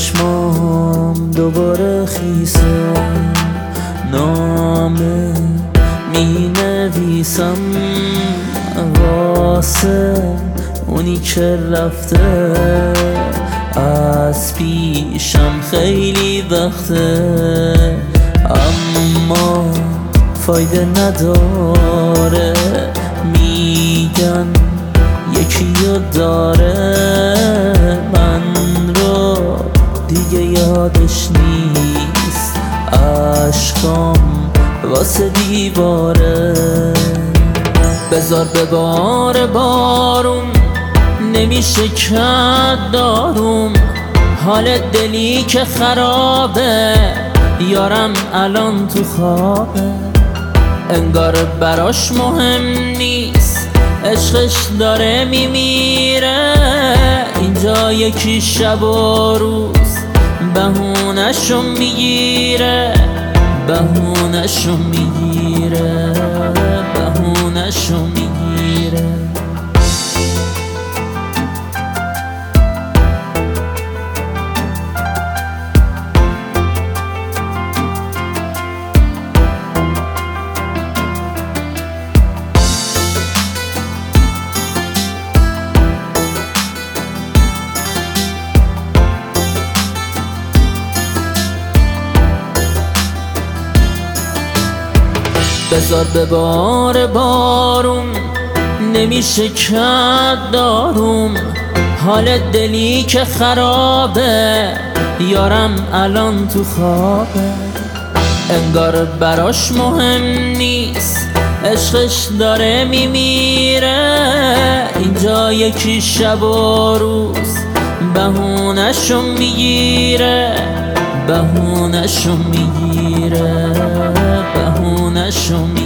چشمام دوباره خیسه، نامه می نویسم واسه اونی که رفته از پیشم خیلی وقته، اما فایده نداره، میگن یکی رو داره، من رو دیگه یادش نیست، عشقام واسه دیواره. بذار بباره بارون، نمیشه کرد داروم، حال دلی که خرابه، یارم الان تو خوابه، انگار براش مهم نیست، عشقش داره میمیره، اینجا یکی شب و روز بهونه‌شو میگیره، بهونه‌شو میگیره، بهونه‌شو میگیره. بذار بباره بارون، نمیشه کرد داروم، حال دلی که خرابه، یارم الان تو خوابه، انگار براش مهم نیست، عشقش داره میمیره، اینجا یکی شب و روز بهونه‌شو میگیره، بهونه‌شو میگیره، بهونه‌شو میگیره.